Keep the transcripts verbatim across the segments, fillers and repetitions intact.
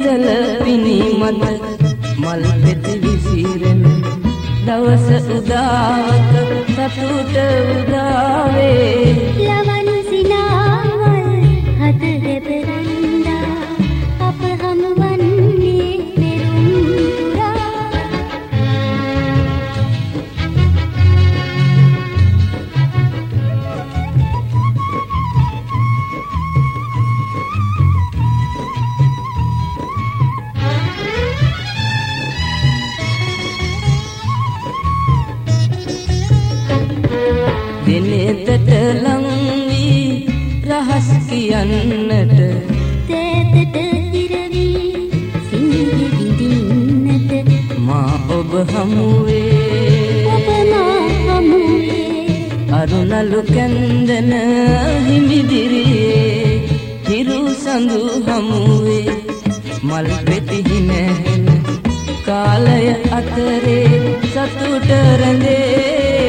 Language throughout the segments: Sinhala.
ඉදල පිණි මත මල් පෙති විසිරෙන දවස උදාවක සතුට උදාවේ ලවන් සිනාවල් හද දෙබරන්දා අප හමුවන්නේ පෙරුම් පුරා දිනෙතට ලං වී රහස් කියන්නට තේතට ඉරවි සිංහි විඳින්නට මා ඔබ හමුවේ ඔබ මා හමුවේ අරුණලු කැන්දන හිමිදිරියේ හිරු සඳු හමුවේ මල් පෙති හිනැහෙන කාලය අතරේ සතුට රැඳේ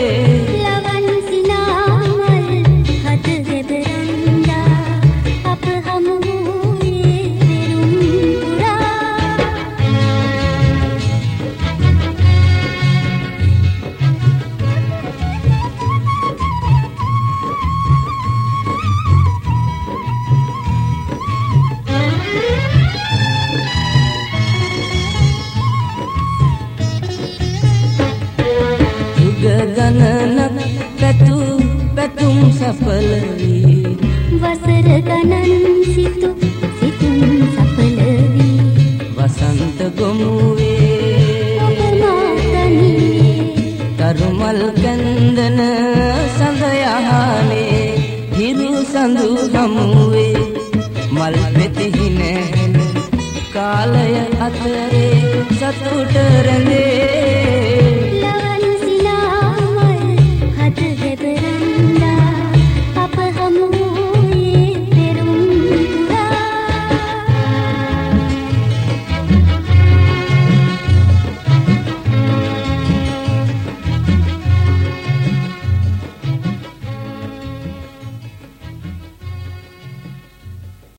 ගණනක් පැතු පැතුම් සඵල වී වසර ගණන් සිතු සිතුම් සඵල වී වසන්ත ගොමුවේ ඔබ මා තනියේ තරුමල් කන්දන සඳ යහනේ හිරු සඳු හමුවේ මල් පෙති හිනැහෙන කාලය අතරේ සතුට රැඳේ